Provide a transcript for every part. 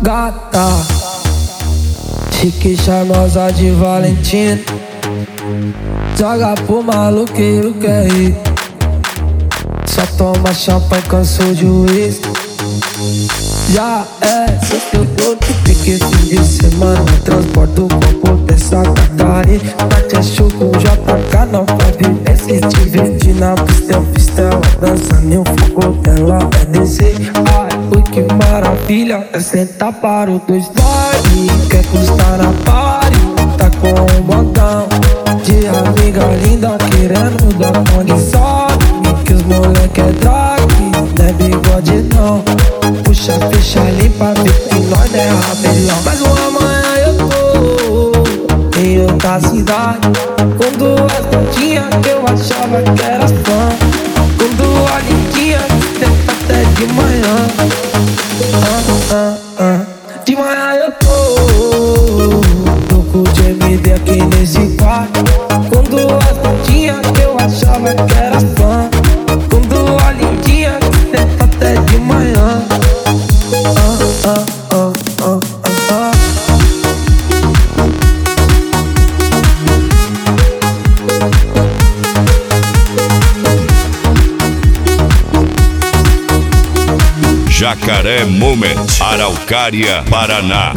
Gata, chique charmosa de Valentina, joga pro maluqueiro que é ir. Só toma champanhe, cansou de uísque. Já é, se eu tô de pique fim de semana, transporto o copo dessa Catarina. Tati achou com JK não vai viver. Se te divertir na pistel, a dança nem fogo dela é descer. Ai, ui que maravilha, é sentar para o dois vai. Quer custar na party, tá com um montão de amiga linda querendo dar condição. E que os moleque é drag, não é bigode não. Puxa, fecha, limpa, vê que nós não é rabelão. Mas uma manhã eu tô em outra cidade, com duas gatinhas que eu achava que era fã, com duas lindinhas que tenta até de manhã. De manhã eu tô com o GMD aqui nesse quarto, com duas gatinhas que eu achava que era fã, com duas lindinhas que tenta até de manhã. Jacaré Moment, Araucária, Paraná.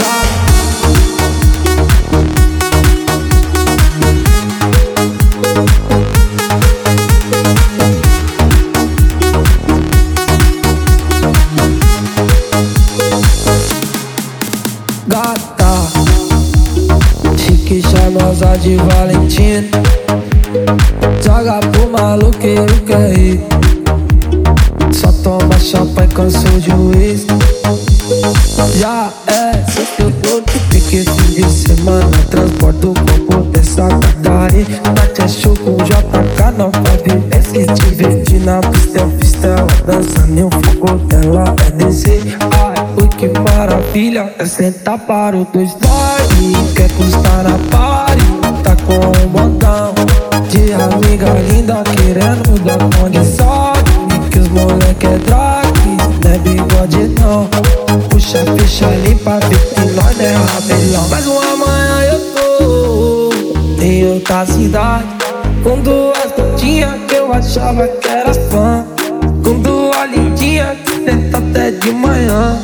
Gata, chique charmosa de Valentina, joga pro maluqueiro que é ir. Só toma champanhe, cansou de uísque. Já é, se eu tô de pique fim de semana, transporto o copo dessa Catarina. Tati achou com JK não vai viver. Se te divertir na pistel, a dança nem fogo dela é descer. Ai, ui que maravilha, é sentar para o dois vai. Quer custar na party, tá com um montão de amiga linda querendo dar condição. E que os moleque é drag, não é bigode não. Puxa, fecha, limpa, vê que nós não é rabelão. Mas uma manhã eu tô em outra cidade, com duas gatinhas que eu achava que era fã, com duas lindinhas que tenta até de manhã.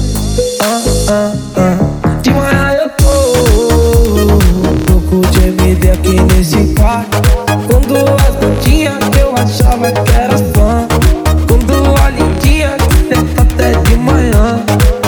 De manhã eu tô com o GMD aqui nesse quarto, com duas gatinhas que eu achava que era fã, com duas lindinhas que tenta até de manhã.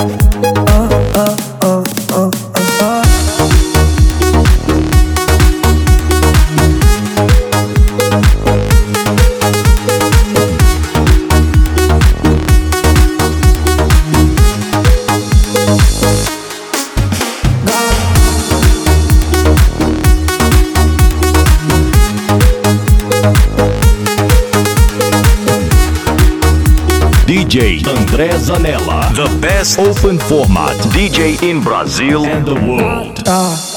DJ André Zanella, the best open format DJ in Brazil and the world.